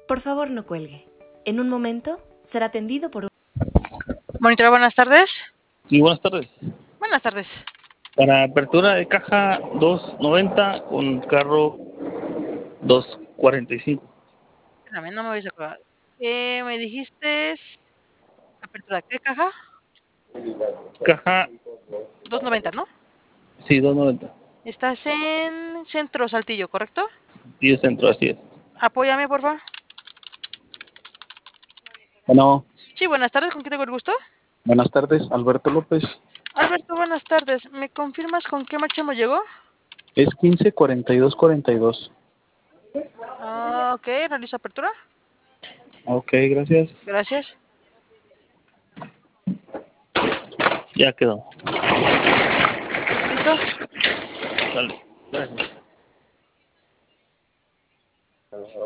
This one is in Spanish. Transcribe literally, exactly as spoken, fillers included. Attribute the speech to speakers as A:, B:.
A: Por favor, no cuelgue. En un momento será atendido por un...
B: Monitor, buenas tardes.
C: Sí, buenas tardes.
B: Buenas tardes.
C: Para apertura de caja dos noventa con carro dos cuarenta y cinco.
B: Espérame, no me voy a acordar. Eh, me dijiste apertura, ¿qué caja?
C: Caja,
B: dos noventa, ¿no?
C: sí, dos noventa.
B: Estás en Centro Saltillo, ¿correcto?
C: diez centro, así es.
B: Apóyame, por favor.
D: Bueno,
B: Sí, buenas tardes. ¿Con quién tengo el gusto?
D: buenas tardes, Alberto López.
B: Alberto, buenas tardes. ¿Me confirmas con qué marchamo llegó?
D: Es quince cuarenta y dos cuarenta y dos.
B: Ah, ok, realizo apertura.
D: Ok, gracias.
B: Gracias.
C: Ya quedó.
B: ¿Listo?
C: Dale. Gracias.